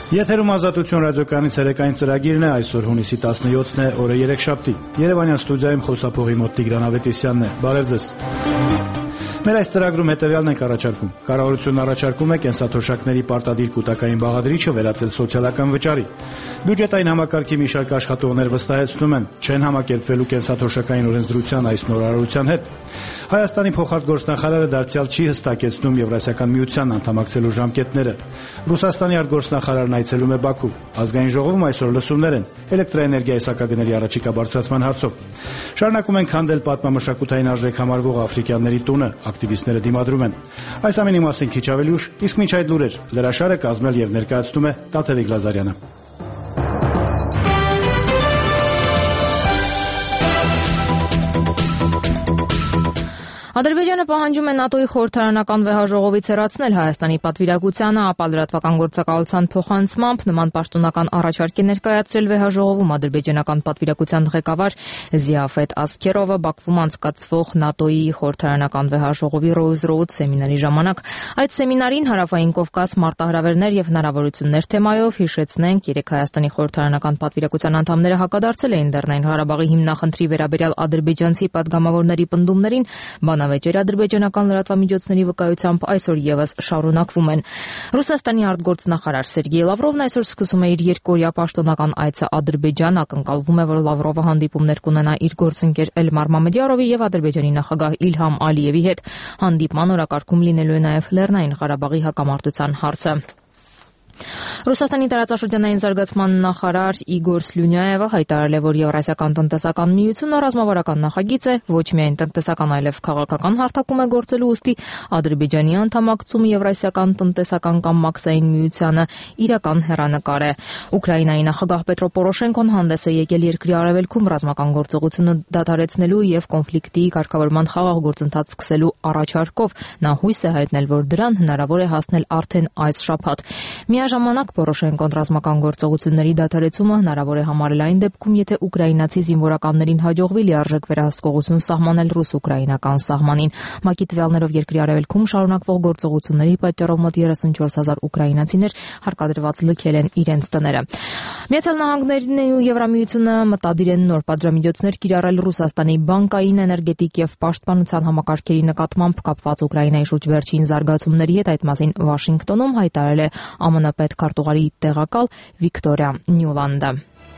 Եթերում Ազատություն ռադիոկայանի ցերեկային ծրագիրն է, այսօր հունիսի 17-ն է, օրը երեքշաբթի։ Երևանյան ստուդիայում խոսափողի մոտ Տիգրան Ավետիսյանն է։ Բարև ձեզ։ Մեր այս ծրագրում հետևյալն ենք առաջարկում։ Կառավարությունն առաջարկում է կենսաթոշակների պարտադիր կൂട്ടակային բաղադրիչը վերածել սոցիալական վճարի։ Բյուջետային համակարգի մի շարք աշխատողներ վստահեցնում են, չեն համակերպվելու կենսաթոշակային օրենսդրության այս նորարարության հետ։ Հայաստանի փոխարտգործնախարարը դարձյալ չի հստակեցնում Եվրասիական միությանն անդամակցելու ժամկետները։ Ռուսաստանի արտգործնախարարն այցելում է Բաքու։ Ազգային ժողովում այսօր լսումներ են էլեկտրաէներգիայի սակագների առաջիկա բարձրացման հարցով։ Շարունակում ենք հանդել պատմամշակութային արժեք համարվող Աֆրիկյանների տունը, ակտիվիստները դիմադրում են։ Այս ամենի մասին քիչ ավելի ուշ, իսկ մինչ այդ լուրեր, լրաշարը կազմել եւ ներկայացնում է Տաթևիկ Լազարյանը։ Ադրբեջանը պահանջում է ՆԱՏՕ-ի խորհրդարանական վեհաժողովից հեռացնել Հայաստանի պատվիրակությանը, ապա լրատվական գործակալության փոխանցմամբ նման պաշտոնական առաջարկ է ներկայացրել վեհաժողովում ադրբեջանական պատվիրակության ղեկավար Զիաֆետ Ասքերովը Բաքվում անցկացվող ՆԱՏՕ-ի խորհրդարանական վեհաժողովի Rolls-Royce սեմինարի ժամանակ։ Այդ սեմինարին Հարավային Կովկաս մարտահրավերներ եւ հնարավորություններ թեմայով հիշեցնենք, երեք Հայաստանի խորհրդարանական պատվիրակության անդամները հակադարձել էին Լեռնային Ղարաբաղի հիմնախնդրի վերաբերյալ ադրբեջանցի պատգամավորների պնդումներին, Բանավեճեր ադրբեջանական լրատվամիջոցների վկայությամբ այսօր եւս շարունակվում են։ Ռուսաստանի արտգործնախարար Սերգեյ Լավրովն այսօր սկսում է իր երկօրյա պաշտոնական այցը Ադրբեջան, ակնկալվում է, որ Լավրովը հանդիպումներ կունենա իր գործընկեր Էլմար Մամեդյարովի եւ Ադրբեջանի նախագահ Իլհամ Ալիևի հետ։ Հանդիպման օրակարգում լինելու է նաեւ Լեռնային Ղարաբաղի հակամարտության հարցը։ Ռուսաստանի տարածաշրջանային զարգացման նախարար Իգոր Սլյունյաևը հայտարարել է, որ Եվրասիական տնտեսական միությունը ռազմավարական նախագիծ է, ոչ միայն տնտեսական, այլև քաղաքական հարթակում է գործելու, ուստի Ադրբեջանի անդամակցումը Եվրասիական տնտեսական կամ մաքսային միությանը իրական հեռանկար է։ Ուկրաինայի նախագահ Պետրո Պորոշենկոն հանդես է եկել երկրի արևելքում ռազմական գործողությունը դադարեցնելու եւ կոնֆլիկտի կարգավորման խաղաղ գործընթաց սկսելու առաջարկով։ Նա հույս է հայտնել, որ դրան հնարավոր է հասնել արդեն այս շաբաթ։ Միաժամանակ Պորոշենկոն ռազմական գործողությունների դադարեցումը հնարավոր է համարել այն դեպքում, եթե ուկրաինացի զինվորականներին հաջողվի լիարժեք վերահսկողություն սահմանել ռուս-ուկրաինական սահմանին։ ՄԱԿ-ի տվյալներով երկրի արևելքում շարունակվող գործողությունների պատճառով մոտ 34,000 ուկրաինացիներ հարկադրված լքել են իրենց տները։ Միացյալ Նահանգներն ու Եվրամիությունը մտադիր են նոր պատժամիջոցներ կիրառել Ռուսաստանի բանկային, էներգետիկ եւ պաշտպանության համակարգերի նկատմամբ կապված Ուկրաինայի շուրջ վերջին զարգացումների հետ։ Այդ մասին Վաշինգտոնում հայտարարել է ԱՄՆ պետքարտուղարի տեղակալ Վիկտորիա Նյուլանդը։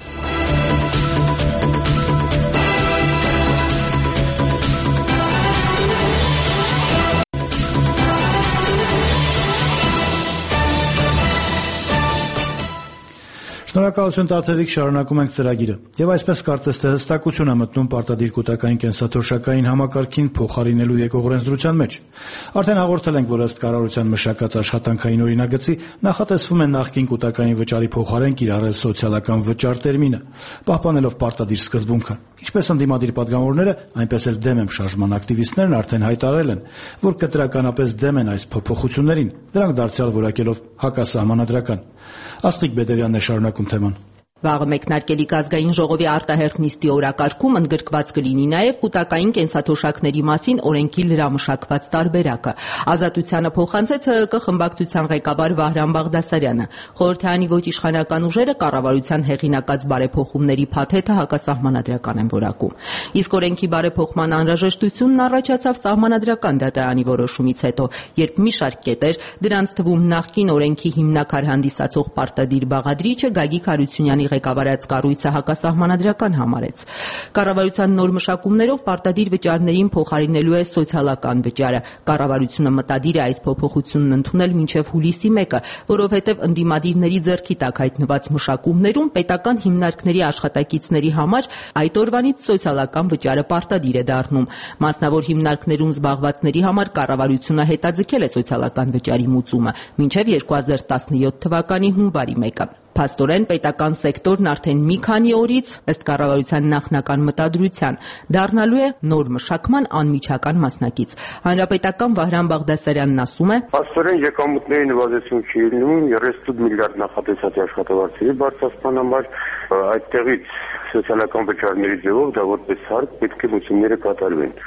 Շնորհակալություն Տաթևիկ, շարունակում ենք ծրագիրը։ Եվ այսպես կարծես թե հստակություն է մտնում պարտադիր կൂട്ടակային կենսաթոշակային համակարգին փոխարինելու եկող օրենսդրության մեջ։ Արդեն հաղորդել ենք, որ ըստ կառավարության մշակած աշխատանքային օրինագծի նախատեսվում է նախկին կൂട്ടակային վճարի փոխարեն կիրառել սոցիալական վճար տերմինը, պահպանելով պարտադիր սկզբունքը։ Ինչպես ընդդիմադիր պատգամավորները, այնպես էլ դեմ եմ շարժման ակտիվիստներն արդեն հայտարարել են, որ կտրականապես դեմ են այս փոփոխություններին, դրանք դարձյալ որակելով հակասահմանադրական։ Աստղիկ Բեդևյանն է շարունակում թեման։ Վաղը մեկնարկելիք ազգային ժողովի արտահերթ նիստի օրակարգում ընդգրկված կլինի նաև կൂട്ടակային կենսաթոշակների մասին օրենքի լրամշակված տարբերակը։ Ազատությանը փոխանցեց ՀՀԿ խմբակցության ղեկավար Վահրամ Բաղդասարյանը։ Խորհրդարանի ոչ իշխանական ուժերը կառավարության հեղինակած բարեփոխումների փաթեթը հակասահմանադրական են որակում։ Իսկ օրենքի բարեփոխման անհրաժեշտությունն առաջացավ սահմանադրական դատարանի որոշումից հետո, երբ մի շարք կետեր, դրանց թվում նախկին օրենքի հիմնաքար հանդիսացող պարտադիր բաղադրիչը Գագիկ Հարությունյանի ղեկավարած կառույցը հակասահմանադրական համարեց։ Կառավարության նոր մշակումներով պարտադիր վճարներին փոխարինելու է սոցիալական վճարը։ Կառավարությունը մտադիր է այս փոփոխությունն ընդունել մինչև հուլիսի 1-ը, որովհետև ընդդիմադիրների ձեռքի տակ հայտնված մշակումներում պետական հիմնարկների աշխատակիցների համար այդ օրվանից սոցիալական վճարը պարտադիր է դառնում։ Մասնավոր հիմնարկներում զբաղվածների համար կառավարությունը հետաձգել է սոցիալական վճարի մուծումը մինչև 2017 թվականի հունվարի 1-ը։ Փաստորեն պետական սեկտորն արդեն մի քանի օրից, ըստ կառավարության նախնական մտադրության, դառնալու է նոր մշակման անմիջական մասնակից։ Հանրապետական Վահրամ Բաղդասարյանն ասում է. Փաստորեն եկամուտների նվազեցում չի լինում 38 միլիարդ նախատեսած աշխատավարձերի բարձրացման համար, այդտեղից սոցիալական վճարների ձևով դա որպես հարկ պետք է մուծումները կատարվեն։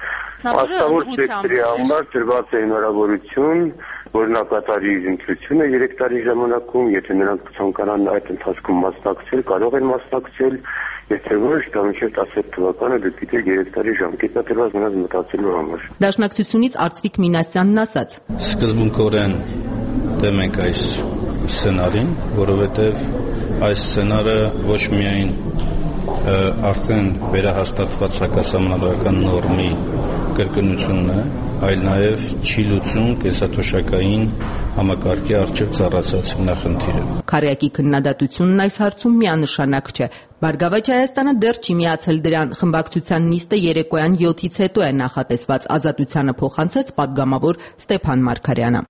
Աստավոր սեկտրի համար տրված է հնարավորություն, որ նա կատարի իր ընտրությունը 3 տարի ժամանակում, եթե նրանք ցանկանան այդ ընթացքում մասնակցել, կարող են մասնակցել, եթե ոչ, դա մինչև 17 թվականը դեպի 3 տարի ժամկետ է տրված նրանց մտածելու համար։ Դաշնակցությունից Արծվիկ Մինասյանն ասաց. Սկզբունքորեն դեմ ենք այս սցենարին, որովհետև այս սցենարը ոչ միայն արդեն վերահաստատված հակասահմանադրական նորմի կրկնությունն է, այլ նաև չի լուծում կենսաթոշակային համակարգի առջև ծառացած նախնդիրը։ Քարյակի քննադատությունն այս հարցում միանշանակ չէ։ Բարգավաճ Հայաստանը դեռ չի միացել դրան։ Խմբակցության նիստը երեկոյան 7-ից հետո է նախատեսված, Ազատությանը փոխանցեց պատգամավոր Ստեփան Մարգարյանը։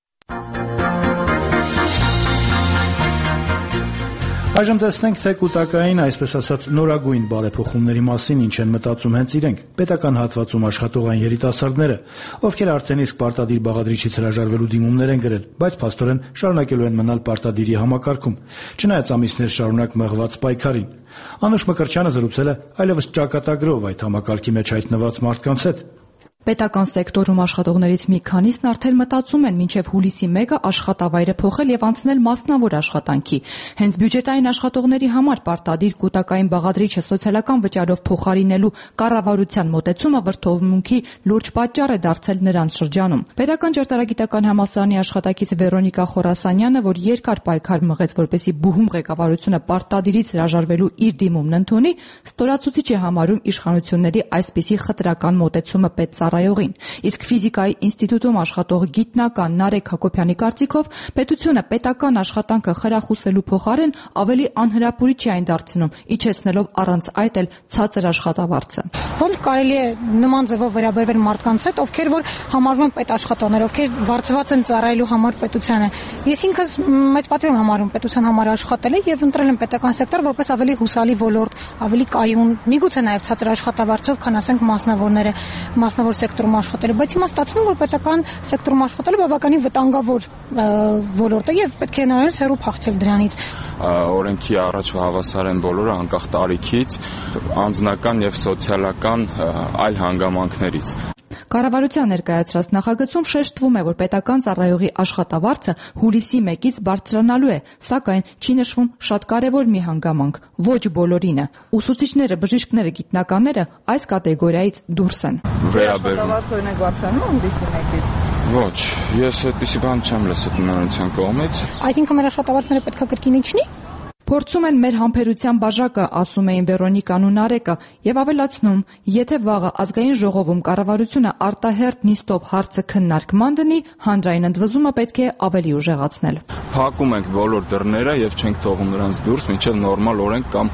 Այժմ տեսնենք, թե կൂട്ടակային, այսպես ասած, նորագույն բարեփոխումների մասին ինչ են մտածում հենց իրենք, պետական հատվածում աշխատողային երիտասարդները, ովքեր արդեն իսկ պարտադիր բաղադրիչից հրաժարվելու դիմումներ են գրել, բայց փաստորեն շարունակելու են մնալ պարտադիրի համակարգում, չնայած ամիսներ շարունակ մղված պայքարին։ Անուշ Մկրտչյանը զրուցել է այլևս ճակատագրով այդ համակարգի մեջ հայտնված մարդկանց հետ։ Պետական սեկտորում աշխատողներից մի քանիսն արդեն մտածում են մինչև հուլիսի 1-ը աշխատավայրը փոխել եւ անցնել մասնավոր աշխատանքի։ Հենց բյուջետային աշխատողների համար պարտադիր կൂട്ടակային բաղադրիչը սոցիալական վճարով փոխարինելու կառավարության մոտեցումը վրդովմունքի լուրջ պատճառ է դարձել նրանց շրջանում։ Պետական ճարտարագիտական համալսարանի աշխատակից Վերոնիկա Խորասանյանը, որ երկար պայքար մղեց, որպեսզի բուհում ղեկավարությունը պարտադիրից հրաժարվելու իր դիմումն ընդունի, ստորացուցիչ է համարում իշխանությունների այսպիսի խտրական մոտեցումը պետծառայողին։ Իսկ ֆիզիկայի ինստիտուտում աշխատող գիտնական Նարեկ Հակոբյանի կարծիքով պետությունը պետական աշխատանքը խրախուսելու փոխարեն ավելի անհրապուրիչ է այն դարձնում, իջեցնելով առանց այդ էլ ցածր աշխատավարձը։ Ոնց կարելի է նման ձևով վերաբերվել մարդկանց հետ, ովքեր որ համարվում են պետաշխատողներ, ովքեր վարձված են ծառայելու համար պետությանը։ Ես ինքս մեծ պատիվ եմ համարում պետության համար աշխատել եւ ընտրել եմ պետական սեկտոր որպես ավելի հուսալի ոլորտ, ավելի կայուն, միգուցե նաեւ ցածր աշխատավարձով, քան ասենք մասնավորները, մասնավոր սեկտորում աշխատել, բայց հիմա ստացվում որ պետական սեկտորում աշխատելը բավականին վտանգավոր ոլորտ է եւ պետք է նայել հեռու փախչել դրանից։ Օրենքի առաջ հավասար են բոլորը անկախ տարիքից, անձնական եւ սոցիալական այլ հանգամանքներից։ Կառավարության ներկայացրած նախագծում շեշտվում է, որ պետական ծառայողի աշխատավարձը հուլիսի 1-ից բարձրանալու է, սակայն չի նշվում շատ կարևոր մի հանգամանք՝ ոչ բոլորինը։ Ուսուցիչները, բժիշկները, գիտնականները այս կատեգորիայից դուրս են։ Աշխատավարձը օրինակ բարձրանում հուլիսի 1-ից։ Ոչ, ես այդպիսի բան չեմ լսել տնօրինության կողմից։ Այսինքն մեր աշխատավարձները պետք է կրկին իջնի։ Փորձում են մեր համբերության բաժակը, ասում էին Վերոնիկան ու Նարեկը, եւ ավելացնում, եթե վաղը ազգային ժողովում կառավարությունը արտահերթ նիստով հարցը քննարկման դնի, հանրային ընդվզումը պետք է ավելի ուժեղացնել։ Փակում ենք բոլոր դռները եւ չենք թողում նրանց դուրս, մինչեւ նորմալ օրենք կամ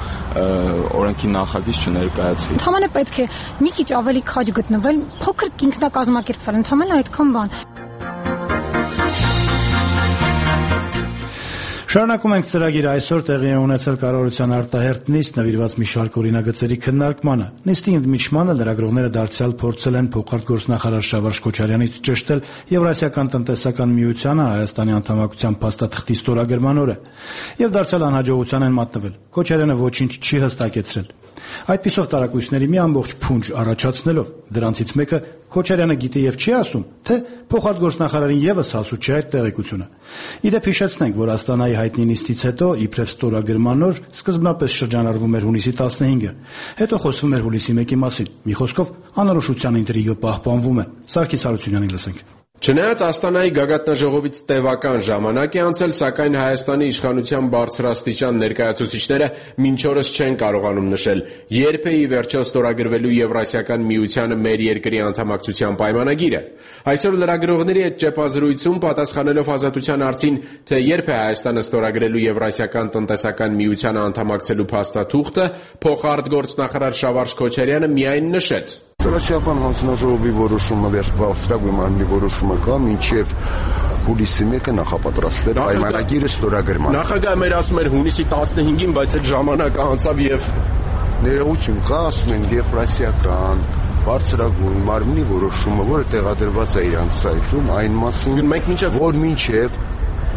օրենքի նախագիծ չներկայացվի։ Ընդհանրապես պետք է մի քիչ ավելի քաջ գտնվել, փոքր ինքնակազմակերպվել, ընդհանրապես այդքան բան։ Շարունակում ենք ծրագիրը այսօր տեղի է ունեցել կառավարության արտահերթ նիստ նվիրված մի շարք օրինագծերի քննարկմանը։ Նիստի ընդմիջմանը լրագրողները դարձյալ փորձել են փոխարտգործնախարար Շավարժ Քոչարյանից ճշտել Եվրասիական տնտեսական միությանը Հայաստանի անդամակցության փաստաթղթի ստորագրման օրը եւ դարձյալ անհաջողության են մատնվել։ Քոչարյանը ոչինչ չի հստակեցրել։ Այդպիսով տարակույսների մի ամբողջ փունջ առաջացնելով դրանցից մեկը Քոչարյանը գիտի եւ չի ասում, թե փոխարտգործնախարարին եւս հասու չէ այդ տեղեկությունը։ Իդեպ հիշեցնենք, որ Աստանայի հայտնի նիստից հետո իբրև ստորագրման օր սկզբնապես շրջանառվում էր հունիսի 15-ը, հետո խոսվում էր հուլիսի 1-ի մասին։ Մի խոսքով անորոշության ինտրիգը պահպանվում է։ Սարգիս Հարությունյանին լսենք։ Չնայած Աստանայի գագաթնաժողովից տևական ժամանակ է անցել, սակայն Հայաստանի իշխանության բարձրաստիճան ներկայացուցիչները մինչ օրս չեն կարողանում նշել, երբ է ի վերջո ստորագրվելու Եվրասիական միությանը մեր երկրի անդամակցության պայմանագիրը։ Այսօր լրագրողների հետ ճեպազրույցում պատասխանելով Ազատության հարցին, թե երբ է Հայաստանը ստորագրելու Եվրասիական տնտեսական միությանը անդամակցելու փաստաթուղթը, փոխարտգործնախարար Շավարժ Քոչարյանը միայն նշեց. Եվրասիական հանձնաժողովի որոշումը վերջնական մարմնի որոշումը կա մինչև հուլիսի 1-ը նախապատրաստել պայմանագիրը ստորագրման։ Նախագահը մեր ասում էր հունիսի 15-ին, բայց այդ ժամանակը անցավ եւ ներողություն կա, ասում են Եվրասիական բարձրագույն մարմնի որոշումը, որը տեղադրված է իրանց սայթում, այն մասին, որ մինչև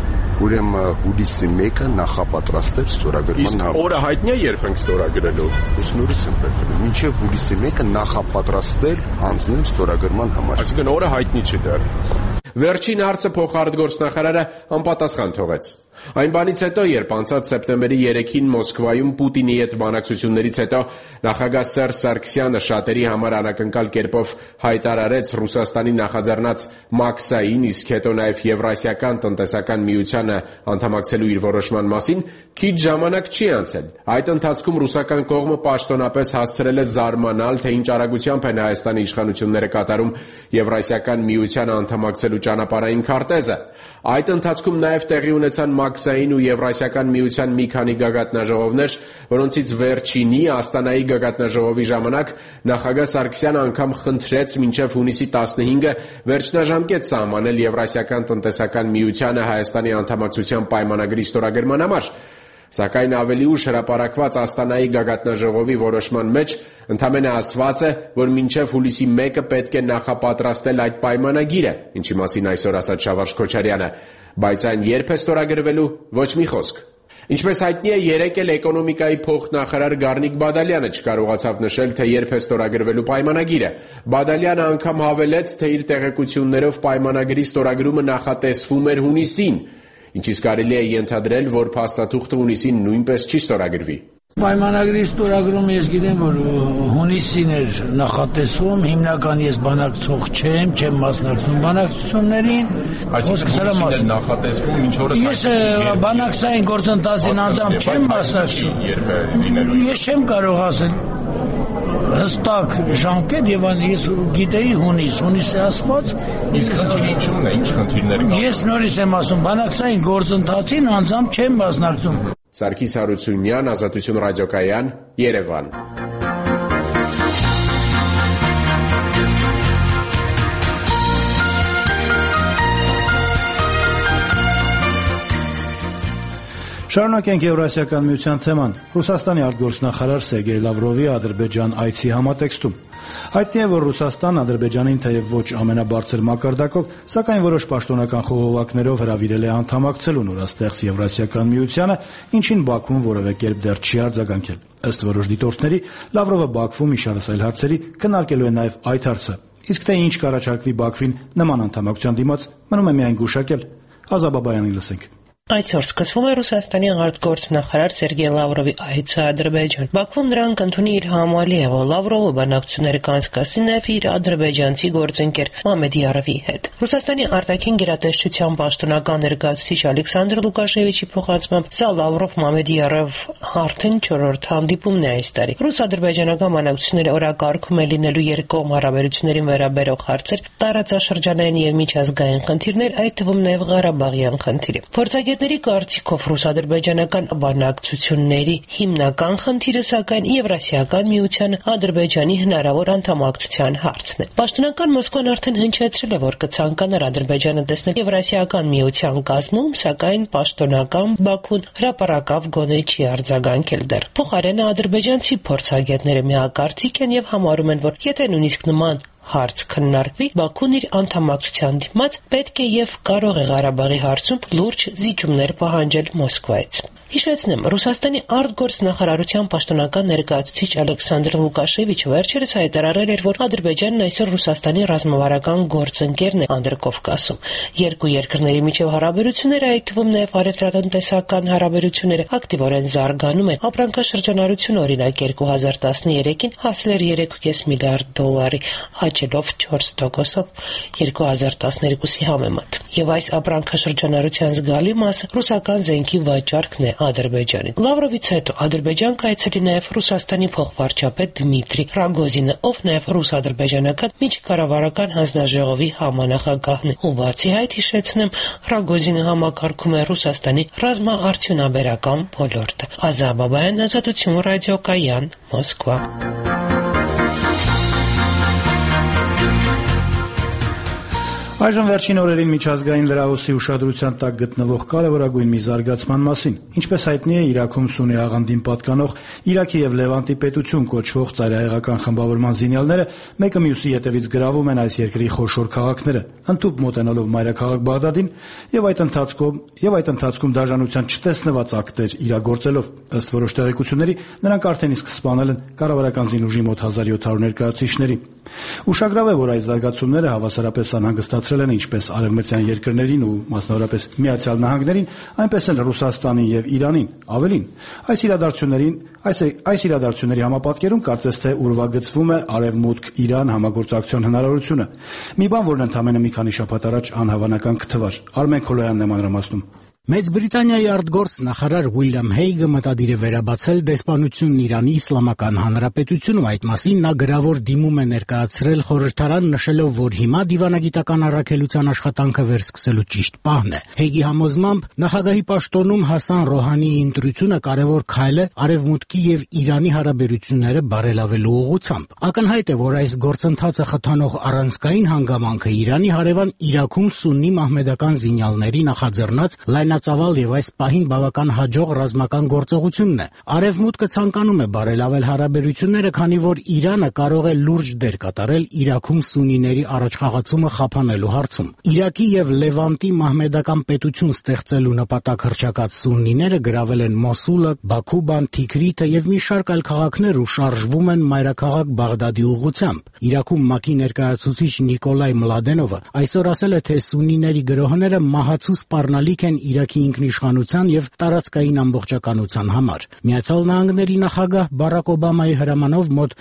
ուրեմն հուլիսի 1-ը նախապատրաստել ստորագրման համար։ Իսկ օրը հայտնի է երբ ենք ստորագրելու։ Ես նորից եմ պատմում, մինչև հուլիսի 1-ը նախապատրաստել անձնել ստորագրման համար։ Այսինքն օրը հայտնի չի դեռ։ Վերջին հարցը փոխարտգործնախարարը անպատասխան թողեց։ Այն բանից հետո, երբ անցած սեպտեմբերի 3-ին Մոսկվայում Պուտինի հետ բանակցություններից հետո նախագահ Սերժ Սարգսյանը շատերի համար անակնկալ կերպով հայտարարեց Ռուսաստանի նախաձեռնած Մաքսային, իսկ հետո նաև Եվրասիական տնտեսական միությանը անդամակցելու իր որոշման մասին, քիչ ժամանակ չի անցել։ Այդ ընթացքում ռուսական կողմը պաշտոնապես հասցրել է զարմանալ, թե ինչ արագությամբ են Հայաստանի իշխանությունները կատարում Եվրասիական միությանը անդամակցելու ճանապարհային քարտեզը։ Այդ ընթացքում նաև տեղի ունեցան Մաքսային ու Եվրասիական միության մի քանի գագաթնաժողովներ, որոնցից վերջինի Աստանայի գագաթնաժողովի ժամանակ նախագահ Սարգսյանը անգամ խնդրեց մինչև հունիսի 15-ը վերջնաժամկետ սահմանել Եվրասիական տնտեսական միությանը Հայաստանի անդամակցության պայմանագրի ստորագրման համար։ Սակայն ավելի ուշ հրապարակված Աստանայի գագաթնաժողովի որոշման մեջ ընդամենը ասված է, որ մինչև հուլիսի 1-ը պետք է նախապատրաստել այդ պայմանագիրը, ինչի մասին այսօր ասաց Շավարժ Քոչարյանը, բայց այն երբ է ստորագրվելու, ոչ մի խոսք։ Ինչպես հայտնի է, երեկ էլ էկոնոմիկայի փոխնախարար Գառնիկ Բադալյանը չկարողացավ նշել, թե երբ է ստորագրվելու պայմանագիրը։ Բադալյանը անգամ հավելեց, թե իր տեղեկություններով պայմանագրի ստորագրումը նախատեսվում էր հունիսին, ինչից կարելի է ենթադրել, որ փաստաթուղթը հունիսին նույնպես չի ստորագրվի։ Պայմանագրի ստորագրումը ես գիտեմ, որ հունիսին էր նախատեսվում, հիմնական ես բանակցող չեմ մասնակցում բանակցություններին։ Այսինքն նախատեսվում ինչ օրս։ Ես բանակցային գործընթացին անձամբ չեմ մասնակցում։ Ես չեմ կարող ասել հստակ ժամկետ եւ ես գիտեի հունիսի ասված։ Իսկ խնդիրը ինչու՞ն է, ինչ խնդիրներ կան։ Ես նորից եմ ասում, բանակցային գործընթացին անձամբ չեմ մասնակցում։ Սարգիս Հարությունյան, Ազատություն ռադիոկայան, Երևան։ Շարունակենք Եվրասիական միության թեման։ Ռուսաստանի արտգործնախարար Սերգեյ Լավրովի Ադրբեջան այցի համատեքստում։ Հայտնի է, որ Ռուսաստանն Ադրբեջանին թեև ոչ ամենաբարձր մակարդակով, սակայն որոշ պաշտոնական խողովակներով հրավիրել է անդամակցելու նորաստեղծ Եվրասիական միությանը, ինչին Բաքուն որևէ կերպ դեռ չի արձագանքել։ Ըստ որոշ դիտորդների, Լավրովը Բաքվում իշարս այլ հարցերի քննարկելու է նաև այդ հարցը։ Իսկ թե ինչ կառաջարկվի Բաքվին նման անդամակցության դիմաց, մնում է միայն գուշակել։ Ազաբաբայանին լսենք։ Այսօր սկսվում է Ռուսաստանի արտգործնախարար Սերգեյ Լավրովի այցը Ադրբեջան։ Բաքվում նրան կընդունի իր համալիևը Լավրովը բանակցություններ կանցկացնի նաև իր ադրբեջանցի գործընկեր Մամեդիարովի հետ։ Ռուսաստանի արտաքին գերատեսչության պաշտոնական ներկայացուցիչ Ալեքսանդր Լուկաշևիչի փոխանցմամբ սա Լավրով-Մամեդիարով արդեն 4-րդ հանդիպումն է այս տարի։ Ռուս-ադրբեջանական բանակցությունների օրակարգում է լինելու երկկողմ հարաբերություններին վերաբերող հարցեր, տարածաշրջանային եւ միջազգային խնդիրներ, այդ թվում նաև Ղարաբաղյան խնդիրը։ Փորձագետների կարծիքով ռուս-ադրբեջանական բանակցությունների հիմնական խնդիրը սակայն Եվրասիական միությանը Ադրբեջանի հնարավոր անդամակցության հարցն է։ Պաշտոնական Մոսկվան արդեն հնչեցրել է, որ կցանկանար Ադրբեջանը տեսնել Եվրասիական միության կազմում, սակայն պաշտոնական Բաքուն հրապարակավ գոնե չի արձագանքել դեռ։ Փոխարենը ադրբեջանցի փորձագետները միակարծիք են եւ համարում են, որ եթե նույնիսկ նման հարց քննարկվի, Բաքուն իր անդամակցության դիմաց պետք է եւ կարող է Ղարաբաղի հարցում լուրջ զիջումներ պահանջել Մոսկվայից։ Հիշեցնեմ, Ռուսաստանի արտգործնախարարության պաշտոնական ներկայացուցիչ Ալեքսանդր Լուկաշևիչը վերջերս հայտարարել էր, որ Ադրբեջանն այսօր Ռուսաստանի ռազմավարական գործընկերն է Անդրկովկասում։ Երկու երկրների միջև հարաբերությունները, այդ թվում նաև առևտրատնտեսական հարաբերությունները, ակտիվորեն զարգանում են։ Ապրանքաշրջանառությունը, օրինակ, 2013-ին հասել էր $3.5 միլիարդ, աճելով 4%-ով 2012-ի համեմատ։ Եվ այս ապրանքաշրջանառության զգալի մասը ռուսական զենքի վաճառքն է Ադրբեջանին։ Լավրովից հետո Ադրբեջան կայցելի նաև Ռուսաստանի փոխվարչապետ Դմիտրի Ռագոզինը, ով նաև ռուս-ադրբեջանական միջկառավարական հանձնաժողովի համանախագահն է։ Ու բացի այդ, հիշեցնեմ, Ռագոզինը համակարգում է Ռուսաստանի ռազմաարդյունաբերական ոլորտը։ Ազաբաբայան, Ազատություն ռադիոկայան, Մոսկվա։ Այժմ վերջին օրերին միջազգային լրահոսի ուշադրության տակ գտնվող կարևորագույն մի զարգացման մասին։ Ինչպես հայտնի է, Իրաքում Սուննի աղանդին պատկանող Իրաքի եւ Լևանտի պետություն կոչվող ծայրահեղական խմբավորման զինյալները մեկը մյուսի ետևից գրավում են այս երկրի խոշոր քաղաքները, ընդհուպ մոտենալով մայրաքաղաք Բաղդադին եւ այդ ընթացքում դաժանության չտեսնված ակտեր իրագործելով։ Ըստ որոշ տեղեկությունների, նրանք արդեն իսկ սպանել են կառավարական զինուժի մոտ 1700 ներկայացուցիչների։ Ուշագրավ է, որ այս զարգացումները հավասարապես անհանգստացրել են ինչպես արևմտյան երկրներին ու մասնավորապես Միացյալ Նահանգներին, այնպես էլ Ռուսաստանին եւ Իրանին։ Ավելին, այս իրադարձությունների համապատկերում կարծես թե ուրվագծվում է Արևմուտք-Իրան համագործակցության հնարավորությունը։ Մի բան, որն ընդամենը մի քանի շաբաթ առաջ անհավանական կթվար։ Արմեն Քոլոյանն է մանրամասնում։ Մեծ Բրիտանիայի արտգործ նախարար Ուիլյամ Հեյգը մտադիր է վերաբացել դեսպանությունն Իրանի Իսլամական Հանրապետությունում։ Այդ մասին նա գրավոր դիմում է ներկայացրել խորհրդարան, նշելով, որ հիմա դիվանագիտական առաքելության աշխատանքը վերսկսելու ճիշտ պահն է։ Հեյգի համոզմամբ նախագահի պաշտոնում Հասան Ռոհանիի ընտրությունը կարևոր քայլ է Արևմուտքի եւ Իրանի հարաբերությունները բարելավելու ուղղությամբ։ Ակնհայտ է, որ այս գործընթացը խթանող առանցքային հանգամանքը Իրանի հարևան Իրաքում Սուննի մահմեդական զինյալների նախաձեռնած լայնածավալ եւ այս պահին բավական հաջող ռազմական գործողությունն է։ Արևմուտքը ցանկանում է բարելավել հարաբերությունները, քանի որ Իրանը կարող է լուրջ դեր կատարել Իրաքում սուննիների առաջխաղացումը խափանելու հարցում։ Իրաքի եւ Լևանտի մահմեդական պետություն ստեղծելու նպատակ հռչակած սուննիները գրավել են Մոսուլը, Բաքուբան, Թիքրիթը եւ մի շարք այլ քաղաքներ ու շարժվում են մայրաքաղաք Բաղդադի ուղղությամբ։ Իրաքում ՄԱԿ-ի ներկայացուցիչ Նիկոլայ Մլադենովը այսօր ասել է, թե սուննիների գրոհները մահացու սպառնալիք են Իրաքի ինքնիշխանության եւ տարածքային ամբողջականության համար։ Միացյալ Նահանգների նախագահ Բարակ Օբամայի հրամանով մոտ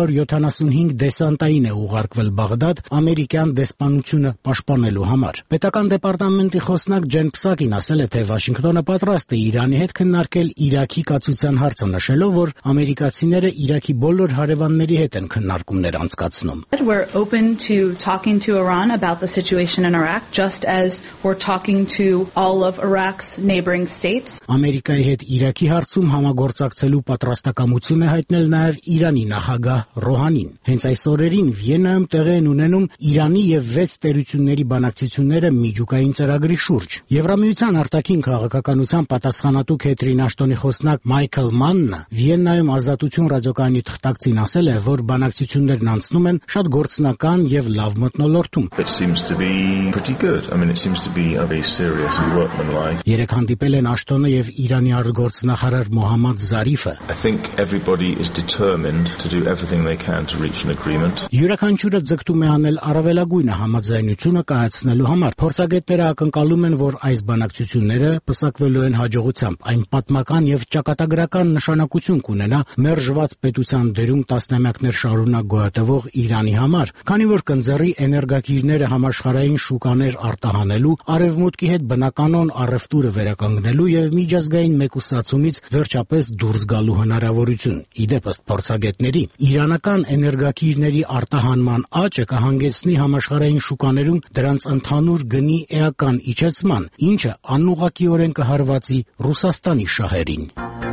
275 դեսանտային է ուղարկվել Բաղդադ ամերիկյան դեսպանությունը պաշտպանելու համար։ Պետական դեպարտամենտի խոսնակ Ջեն Պսակին ասել է, թե Վաշինգտոնը պատրաստ է Իրանի հետ քննարկել Իրաքի կացության հարցը, նշելով, որ ամերիկացիները Իրաքի բոլոր հարևանների հետ են քննարկումներ անցկացնում։ We're open to talking to Iran about the situation in Iraq, just as we're talking to all of Iraq's neighboring states. Ամերիկայի հետ Իրաքի հարցում համագործակցելու պատրաստակամություն է հայտնել նաև Իրանի նախագահ Ռոհանին։ Հենց այս օրերին Վիեննայում տեղի են ունենում Իրանի եւ 6 տերությունների բանակցությունները միջուկային ծրագրի շուրջ։ Եվրամիության արտաքին քաղաքականության պատասխանատու Քեթրին Աշտոնի խոսնակ Մայքլ Մաննը Վիեննայում Ազատություն ռադիոկայանի թղթակցին ասել է, որ բանակցություններն անցնում են շատ գործնական եւ լավ մթնոլորտում։ It seems to be pretty good. I mean, it seems to be a very serious and workmanlike. Երեք հանդիպել են Աշտոնը եւ Իրանի արտգործնախարար Մոհամմադ Զարիֆը։ I think everybody is determined to do everything they can to reach an agreement. Յուրաքանչյուրը ձգտում է անել առավելագույնը համաձայնությունը կայացնելու համար։ Փորձագետները ակնկալում են, որ այս բանակցությունները պսակվելու են հաջողությամբ։ Այն պատմական եւ ճակատագրական նշանակություն կունենա մերժված պետության դերում տասնամյակներ շարունակ գոյատևող Իրանի համար, քանի որ կընձեռի էներգակիրները համաշխարհային շուկաներ արտահանելու, արևմուտքի հետ բնականon առևտուրը վերականգնելու եւ միջազգային մեկուսացումից վերջապես դուրս գալու հնարավորություն։ Իդեպ ըստ փորձագետների, իրանական էներգակիրների արտահանման աճը կհանգեցնի համաշխարհային շուկաներում դրանց ընդհանուր գնի էական իջեցման, ինչը անուղղակիորեն կհարվածի Ռուսաստանի շահերին։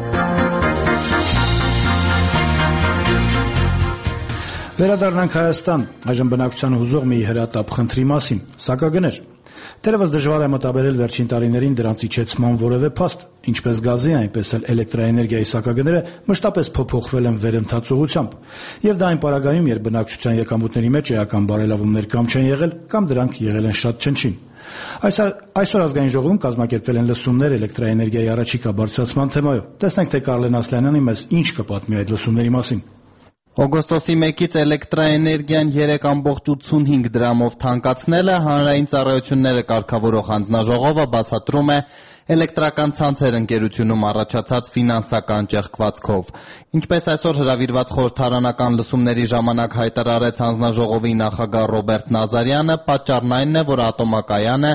Վերադառնանք Հայաստան, այժմ բնակչության հուզող մի հրատապ խնդրի մասին՝ սակագներ։ Դեռևս դժվար է մտաբերել վերջին տարիներին դրանց իջեցման որևէ փաստ, ինչպես գազի, այնպես էլ էլեկտրաէներգիայի սակագները մշտապես փոփոխվել են վերընթաց ուղղությամբ, եւ դա այն պարագայում, երբ բնակչության եկամուտների մեջ էական բարելավումներ կամ չեն եղել, կամ դրանք եղել են շատ չնչին։ Այսօր ազգային ժողովում կազմակերպվել են լսումներ էլեկտրաէներգիայի առաջիկա բարձրացման թեմայով։ Տեսնենք, թե Կարլեն Ասլանյանը մեզ ինչ կպատմի այդ լսումների մասին։ Օգոստոսի 1-ից էլեկտրաէներգիան 3.85 դրամով թանկացնելը հանրային ծառայությունները կարգավորող հանձնաժողովը բացատրում է էլեկտրական ցանցեր ընկերությունում առաջացած ֆինանսական ճեղքվածքով։ Ինչպես այսօր հրավիրված խորհրդարանական լսումների ժամանակ հայտարարեց հանձնաժողովի նախագահ Ռոբերտ Նազարյանը, պատճառն այն է, որ ատոմակայանը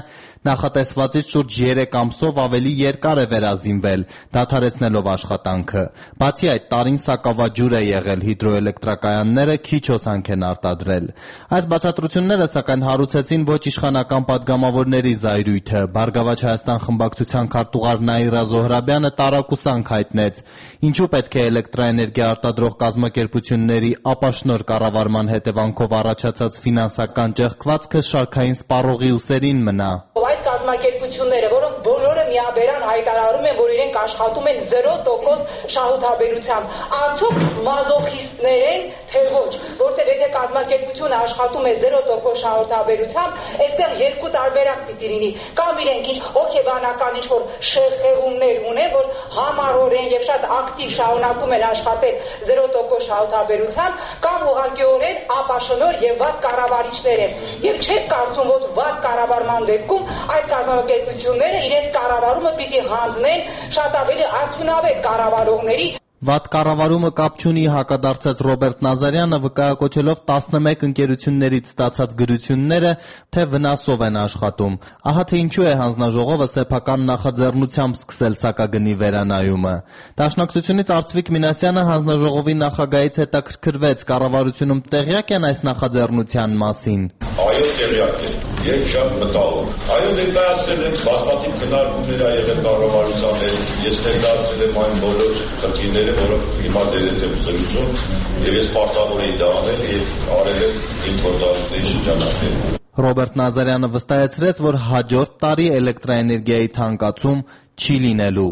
Նախատեսվածից շուրջ 3 ամսով ավելի երկար է վերազինվել, դադարեցնելով աշխատանքը։ Բացի այդ, տարին սակավաջուր է եղել, հիդրոէլեկտրակայանները քիչ հոսանք են արտադրել։ Այս բացատրությունները, սակայն, հարուցեցին ոչ իշխանական պատգամավորների զայրույթը։ Բարգավաճ Հայաստան խմբակցության քարտուղար Նաիրա Զոհրաբյանը տարակուսանք հայտնեց, ինչու պետք է էլեկտրաէներգիա արտադրող կազմակերպությունների ապաշնոր կառավարման հետևանքով առաջացած ֆինանսական ճեղքվածքը շարքային սպառողի ուսերին մնա։ Այդ կազմակերպությունները, որոնք բոլորը միաբերան հայտարարում են, որ իրենք աշխատում են 0% շահութաբերությամբ, արդյոք մազոխիստներ են, թե ոչ, որտեղ եթե կազմակերպությունը աշխատում է 0% շահութաբերությամբ, այստեղ երկու տարբերակ պիտի լինի։ Կամ իրենք ինչ հոգեբանական ինչ-որ շեղեղումներ ունեն, որ համառորեն եւ շատ ակտիվ շարունակում են աշխատել 0% շահութաբերությամբ, կամ ուղղակիորեն ապաշնոր եւ վատ կառավարիչներ են։ Եվ չեք կարծում, որ վատ կառավարման դեպքում այդ կազմակերպությունները իրենց կառավարումը պիտի հանձնեն շատ ավելի արդյունավետ կառավարողների։ Վատ կառավարումը կապ չունի, հակադարձեց Ռոբերտ Նազարյանը, վկայակոչելով 11 ընկերություններից ստացած գրությունները, թե վնասով են աշխատում։ Ահա թե ինչու է հանձնաժողովը սեփական նախաձեռնությամբ սկսել սակագնի վերանայումը։ Դաշնակցությունից Արծվիկ Մինասյանը հանձնաժողովի նախագահից հետաքրքրվեց, կառավարությունում տեղյակ են այս նախաձեռնության մասին։ Այո, տեղյակ են, եւ շատ մտավոր։ Այո, ներկայացրել են բազմաթիվ քննարկումներ ա եղել կառավարության հետ, ես ներկայացրել եմ այն բոլոր խնդիրները, որոնք հիմա դերել եմ զրույցում, եւ ես պարտավոր էի դա անել եւ արել եմ իմ գործառույթների շրջանակներում։ Ռոբերտ Նազարյանը վստահեցրեց, որ հաջորդ տարի էլեկտրաէներգիայի թանկացում չի լինելու։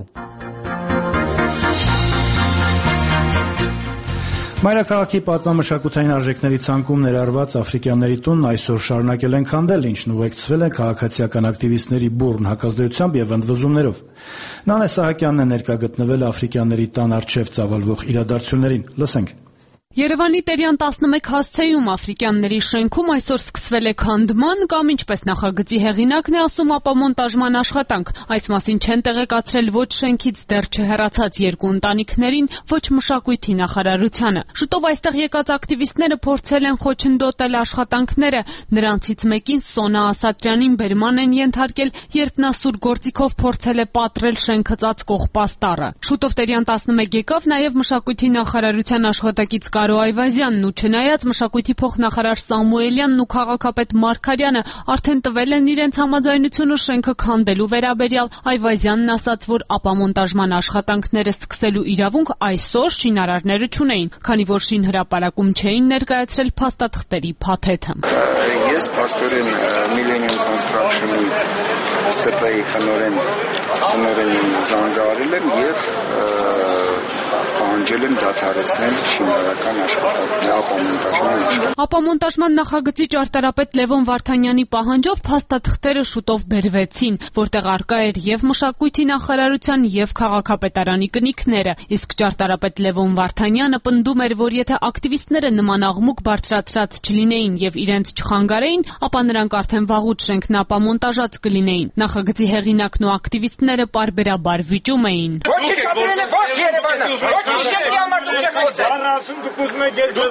Մայրաքաղաքի պատմամշակութային արժեքների ցանկում ներառված Աֆրիկյանների տունն այսօր շարունակել են քանդել, ինչն ուղեկցվել է քաղաքացիական ակտիվիստների բուռն հակազդեցությամբ եւ ընդվզումներով։ Նանե Սահակյանն է ներկա գտնվել Աֆրիկյանների տան առջև ծավալվող իրադարձություններին։ Լսենք։ Երևանի Տերյան 11 հասցեում Աֆրիկյանների շենքում այսօր սկսվել է քանդման կամ, ինչպես նախագծի հեղինակն է ասում, ապամոնտաժման աշխատանք։ Այս մասին չեն տեղեկացրել ոչ շենքից դեռ չհեռացած երկու ընտանիքներին, ոչ մշակույթի նախարարությանը։ Շուտով այստեղ եկած ակտիվիստները փորձել են խոչընդոտել աշխատանքները։ Նրանցից մեկին Սոնա Ասատրյանին բերման են ենթարկել, երբ նա սուր գործիքով փորձել է պատռել շենքը ծածկող պաստառը։ Շուտով Տերյան 11 եկավ նաև մշակույթի նախարարության աշխատակից Կարո Այվազյանն ու չնայած մշակույթի փոխնախարար Սամուելյանն ու քաղաքապետ Մարգարյանը արդեն տվել են իրենց համաձայնությունը շենքը քանդելու վերաբերյալ, Այվազյանն ասաց, որ ապամոնտաժման աշխատանքները սկսելու իրավունք այսօր շինարարները չունեին, քանի որ շինհրապարակում չէին ներկայացրել փաստաթղթերի փաթեթը։ Ես փաստորեն Millennium Construction-ի ՍՊ-ի տնօրենին զանգահարել եմ եւ պահանջել եմ դադարեցնել շինարարական աշխատանքների ապամոնտաժման աշխատանքները։ Ապամոնտաժման նախագծի ճարտարապետ Լևոն Վարդանյանի պահանջով փաստաթղթերը շուտով բերվեցին, որտեղ առկա էր եւ մշակույթի նախարարության եւ քաղաքապետարանի կնիքները, իսկ ճարտարապետ Լևոն Վարդանյանը պնդում էր, որ եթե ակտիվիստները նման աղմուկ բարձրացրած չլինեին եւ իրենց չխանգարեին, ապա նրանք արդեն վաղուց շենքն ապամոնտաժած կլինեին։ Նախագծի հեղինակն ու ակտիվիստները պարբերաբար վիճում էին։ Իշենքի համար դուք չեք խոսել։ Դուք ուզում եք ես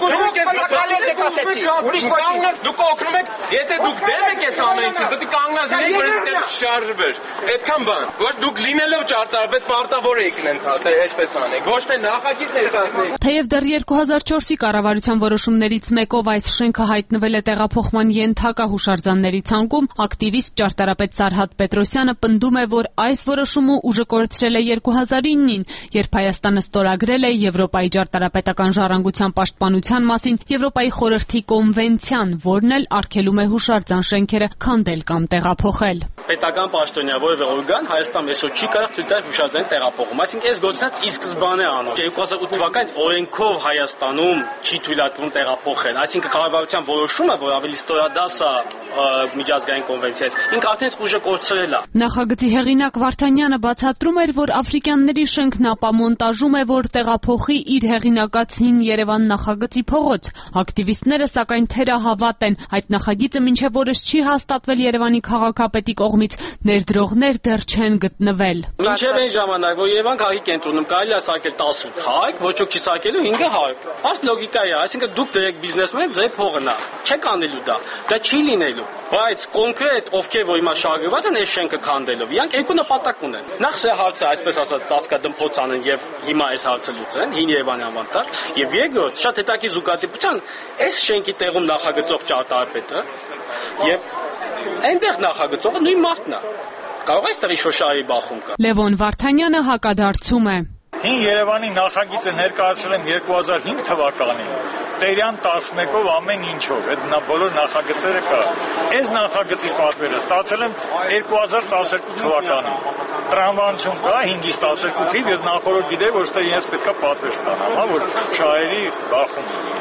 դուք օգնում եք, եթե դուք դեմ եք այս ամենին, պետք է կանգնած լինեք, որ այդտեղ չշարժվեր։ Այդքան բան։ Ոչ դուք լինելով ճարտարապետ պարտավոր եք ինձ այսպես անեք, ոչ թե նախագիծ ներկայացնեք։ Թեև դեռ 2004-ի կառավարության որոշումներից մեկով այս շենքը հայտնվել է տեղափոխման ենթակա հուշարձանների ցանկում, ակտիվիստ ճարտարապետ Սարհատ Պետրոսյանը պնդում է, որ այս որոշումը ուժը կորցրել է 2009-ին, երբ Հայաստանը ստորագրել է Եվրոպայի ճարտարապետական ժառանգության պաշտպանության մասին Եվրոպայի խորհրդի կոնվենցիան, որն էլ արգելում է հուշարձան շենքերը քանդել կամ տեղափոխել։ Պետական պաշտոնյա որևէ օրգան Հայաստանում այսօր չի կարող թույլ տալ հուշարձանի տեղափոխում, այսինքն այս գործընթացը ի սկզբանե անում։ 2008 թվականից օրենքով Հայաստանում չի թույլատրվում տեղափոխել, այսինքն կառավարության որոշումը, որ ավելի ստորադաս է միջազգային կոնվենցիայից, ինքը արդեն ուժը կորցրել է։ Նախագծի հեղինակ Վարդանյանը բացատրում էր, որ աֆրիկյանների շենքն ապամոնտաժում է, որ տեղափոխի իր հեղինակացին Երևան նախագծի փողոց։ Ակտիվիստները սակայն թերահավատ են։ Այդ նախագիծը մինչև օրս չի հաստատվել Երևանի քաղաքապետի կողմից կողմից, ներդրողներ դեռ չեն գտնվել։ Մինչև այն ժամանակ, որ Երևան քաղաքի կենտրոնում կարելի է սարքել 18 հայք, ոչ ոք չի սարքելու 5 հայք։ Այս լոգիկա է, այսինքն դուք դրեք բիզնեսմեն ձեր փողը նա։ Չեք անելու դա չի լինելու։ Բայց կոնկրետ ովքեր որ հիմա շահագրգռված են այս շենքը քանդելով, իրանք երկու նպատակ ունեն։ Նախ սա հարցը, այսպես ասած, ծածկադմփոց անեն եւ հիմա այս հարցը լուծեն, հին Երևանի անվան տալ, եւ երկրորդ, շատ հետաքրքիր զուգադիպության, այս շենքի տեղում նախագծող ճարտարապետը եւ այնտեղ նախագծողը նույն մարդն է։ Կարող է այստեղ ինչ-որ շահի բախում կա։ Լևոն Վարդանյանը հակադարձում է։ Հին Երևանի նախագիծը ներկայացրել եմ 2005 թվականին։ Տերյան 11-ով ամեն ինչով, այդ բոլոր նախագծերը կա։ Այս նախագծի պատվերը ստացել եմ 2012 թվականին։ Տրամաբանություն կա 5-ից 12 թիվ, ես նախորդ գիտեի, որ ստե ես պետքա պատվեր ստանամ, որ շահերի բախում լինի։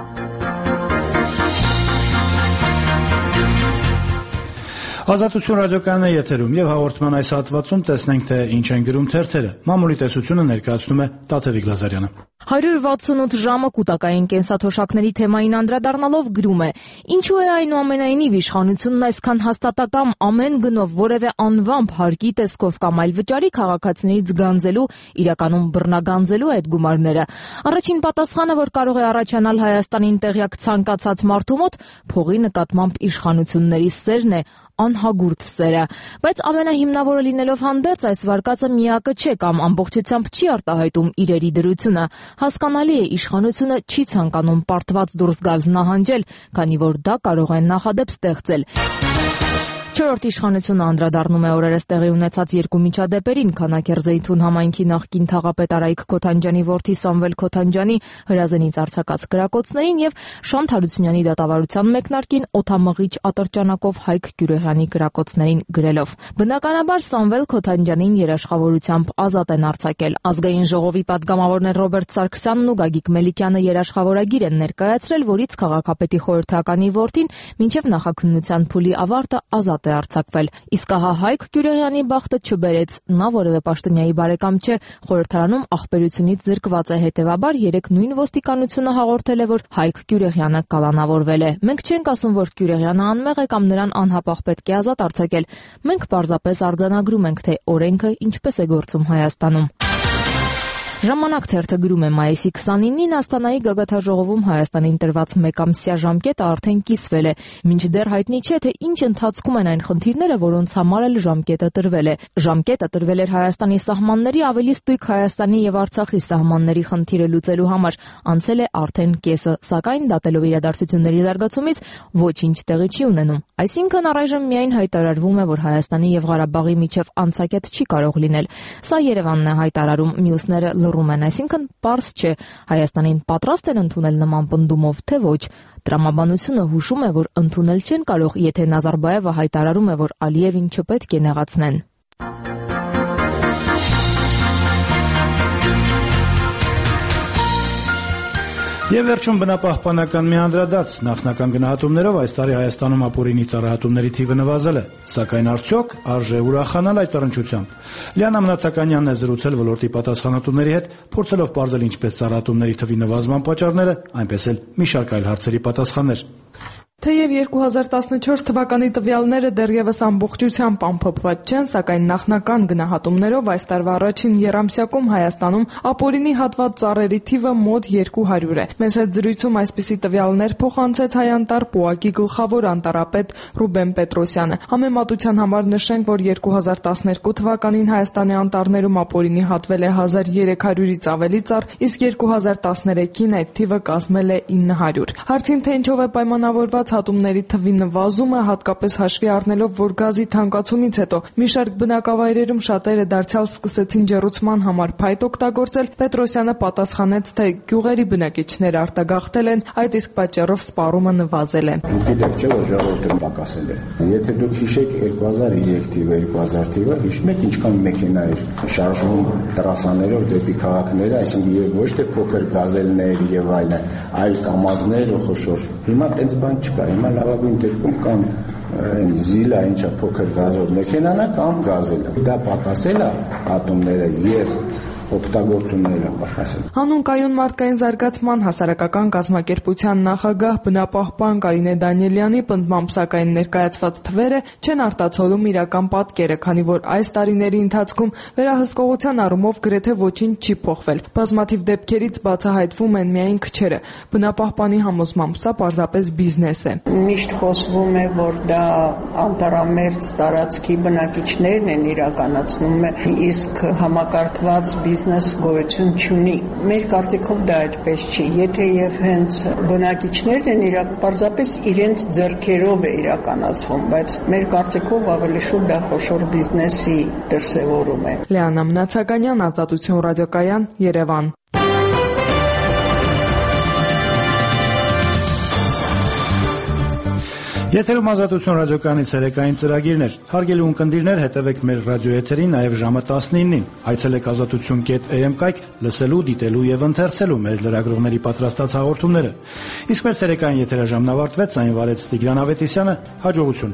Ազատություն ռադիոկայանն է եթերում եւ հաղորդման այս հատվածում տեսնենք թե ինչ են գրում թերթերը։ Մամուլի տեսությունը ներկայացնում է Տաթևիկ Լազարյանը։ 168 ժամը կൂട്ടակային կենսաթոշակների թեմային անդրադառնալով գրում է. Ինչու է այնուամենայնիվ իշխանությունն այսքան հաստատակամ ամեն գնով որևէ անվամբ հարկի տեսքով կամ այլ վճարի քաղաքացիներից գանձելու, իրականում բռնագանձելու այդ գումարները։ Առաջին պատասխանը, որ կարող է առաջանալ Հայաստանին տեղյակ ցանկացած մարդու մոտ, փողի նկատմամբ իշխանությունների սերն է, անհագուրդ սերը, բայց ամենահիմնավորը լինելով հանդերձ այս վարկածը միակը չէ կամ ամբողջությամբ չի արտահայտում իրերի դրությունը։ Հասկանալի է, իշխանությունը չի ցանկանում պարտված դուրս գալ նահանջել, քանի որ դա կարող է նախադեպ ստեղծել։ Չորրորդ իշխանությունը անդրադառնում է օրերս տեղի ունեցած երկու միջադեպերին, Քանաքերձեյթուն համայնքի նախկին թաղապետ Արայիկ Քոթանջյանի որդի Սամվել Քոթանջյանի հրազենից արձակած կրակոցներին եւ Շանթ Հարությունյանի դատավարության մեկնարկին օդամղիչ ատրճանակով Հայկ Գյուրեհյանի կրակոցներին գրելով։ Բնականաբար Սամվել Քոթանջյանին երաշխավորությամբ ազատ են արձակել։ Ազգային ժողովի պատգամավորներ Ռոբերտ Սարգսյանն ու Գագիկ Մելիքյանը երաշխավորագիր են ներկայացրել, որից քաղաքապետի խորհրդականի որդին մինչև նախաքննության փուլի ավարտը ազատ է արձակվել։ Իսկ ահա Հայկ Գյուրեհյանի բախտը չբերեց, նա որևէ պաշտոնյայի բարեկամ չէ, խորհրդարանում աղբերությունից զրկված է, հետևաբար երեք նույն ոստիկանությունը հաղորդել է, որ Հայկ Գյուրեհյանը կալանավորվել է։ Մենք չենք ասում, որ Գյուրեհյանը անմեղ է կամ նրան անհապաղ պետք է ազատ արձակել։ Մենք պարզապես արձանագրում ենք, թե օրենքը ինչպես է գործում Հայաստանում։ Ժամանակ թերթը գրում է մայիսի 29-ին Աստանայի գագաթաժողովում Հայաստանին տրված մեկամսյա ժամկետը արդեն կիսվել է, մինչդեռ հայտնի չէ, թե ինչ ընթացքում են այն խնդիրները, որոնց համար էլ ժամկետը տրվել է։ Ժամկետը տրվել էր Հայաստանի սահմանների, ավելի ստույգ Հայաստանի եւ Արցախի սահմանների խնդիրը լուծելու համար, անցել է արդեն կեսը, սակայն դատելով իրադարձությունների զարգացումից ոչինչ տեղի չի ունենում։ Այսինքն առայժմ միայն հայտարարվում է, որ Հայաստանի եւ Ղարաբաղի միջև անցակետ չի կարող լինել։ Սա Երևանն է հայտարարում, մյուսները լռում են, այսինքն պարզ չէ, Հայաստանին պատրաստ են ընդունել նման պնդումով, թե ոչ։ Տրամաբանությունը հուշում է, որ ընդունել չեն կարող, եթե Նազարբաևը հայտարարում է, որ Ալիևին չպետք է նեղացնեն։ Եվ վերջում բնապահպանական մի անդրադարձ, նախնական գնահատումներով այս տարի Հայաստանում ապօրինի ծառայատումների թիվը նվազել է, սակայն արդյոք արժե ուրախանալ այդ առնչությամբ։ Լիանա Մնացականյանն է զրուցել ոլորտի պատասխանատուների հետ, փորձելով պարզել ինչպես ծառայատումների թվի նվազման պատճառները, այնպես էլ մի շարք այլ հարցերի պատասխաններ։ Թեև 2014 թվականի տվյալները դեռևս ամբողջությամբ ամփոփված չեն, սակայն նախնական գնահատումներով այս տարվա առաջին եռամսյակում Հայաստանում ապօրինի հատված ծառերի թիվը մոտ 200 է։ Մեզ հետ զրույցում այսպիսի տվյալներ փոխանցեց Հայանտար ՊՈԱԿ-ի գլխավոր անտարապետ Ռուբեն Պետրոսյանը։ Համեմատության համար նշենք, որ 2012 թվականին Հայաստանի անտառներում ապօրինի հատվել է 1300-ից ավելի ծառ, իսկ 2013-ին այդ թիվը կազմել է 900։ Հարցին թե ինչով է պայմանավորված հատումների թվի նվազումը, հատկապես հաշվի առնելով, որ գազի թանկացումից հետո մի շարք բնակավայրերում շատերը դարձյալ սկսեցին ջեռուցման համար փայտ օգտագործել, Պետրոսյանը պատասխանեց, թե գյուղերի բնակիչները արտագաղթել են, այդ իսկ պատճառով սպառումը նվազել է։ Գիտեք չէ, որ ժողովուրդը պակասել է։ Եթե դուք հիշեք 2003 թիվը, 2000 թիվը, հիշում եք ինչքան մեքենա էր շարժվում տրասաներով դեպի քաղաքները, այսինքն եւ ոչ թե փոքր գազելներ եւ այլն, այլ կամազներ ու խոշոր։ Հիմա տենց բան չկա, հիմա լավագույն դեպքում կամ զիլա ինչա փոքր գազով մեքենան է կամ գազելը։ Դա պակասել է ատոմները եւ օգտագործումները ասել։ Հանուն կայուն մարդկային զարգացման հասարակական կազմակերպության նախագահ բնապահպան Կարինե Դանիելյանի պնդմամբ սակայն ներկայացված թվերը չեն արտացոլում իրական պատկերը, քանի որ այս տարիների ընթացքում վերահսկողության առումով գրեթե ոչինչ չի փոխվել։ Բազմաթիվ դեպքերից բացահայտվում են միայն քչերը։ Բնապահպանի համոզմամբ սա պարզապես բիզնես է։ Միշտ խոսվում է, որ դա անտարամերձ տարածքի բնակիչներն են իրականացնում, իսկ համակարգված բիզնես գոյություն չունի։ Մեր կարծիքով դա այդպես չի։ Եթե եւ հենց բնակիչներն են պարզապես իրենց ձեռքերով է իրականացվում, բայց մեր կարծիքով ավելի շուտ դա խոշոր բիզնեսի դրսևորում է։ Լիանա Մնացականյան, Ազատություն ռադիոկայան, Երևան։ Եթերում Ազատություն ռադիոկայանի ցերեկային ծրագիրն էր։ Հարգելի ունկնդիրներ, հետևեք մեր ռադիոեթերին նաև ժամը 19-ին։ Այցելեք azatutun.am կայք լսելու, դիտելու եւ ընթերցելու մեր լրագրողների պատրաստած հաղորդումները։ Իսկ մեր ցերեկային եթերաժամն ավարտվեց, այն վարեց Տիգրան Ավետիսյանը, հաջողություն։